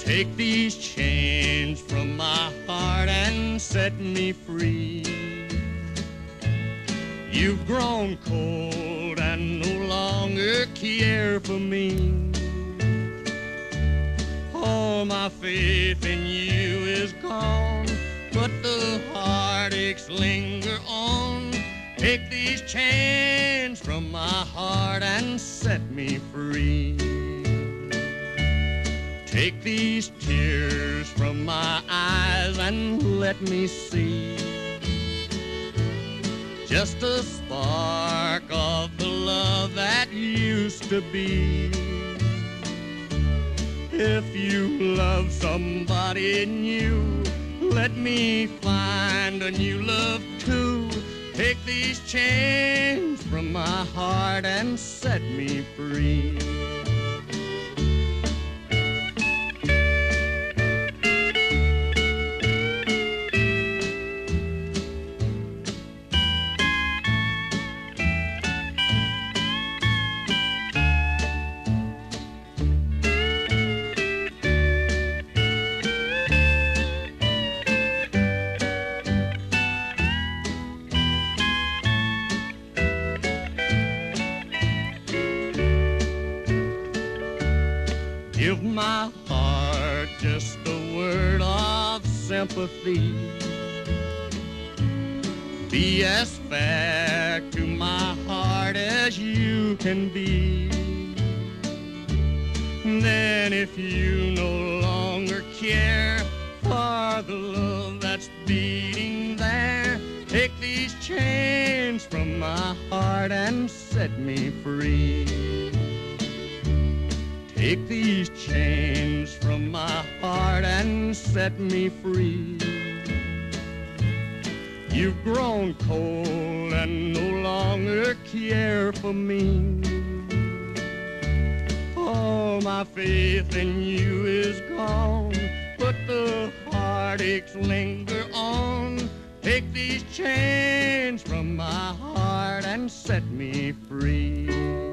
Take these chains from my heart and set me free. You've grown cold and no longer care for me. All my faith in you is gone, but the heartaches linger on. Take these chains from my heart and set me free. Take these tears from my eyes and let me see just a spark of the love that used to be. If you love somebody new, let me find a new love too. Take these chains from my heart and set me free. Give my heart just a word of sympathy. Be as fair to my heart as you can be. Then if you no longer care for the love that's beating there, take these chains from my heart and set me free. Take these chains from my heart and set me free. You've grown cold and no longer care for me. All my faith in you is gone, but the heartaches linger on. Take these chains from my heart and set me free.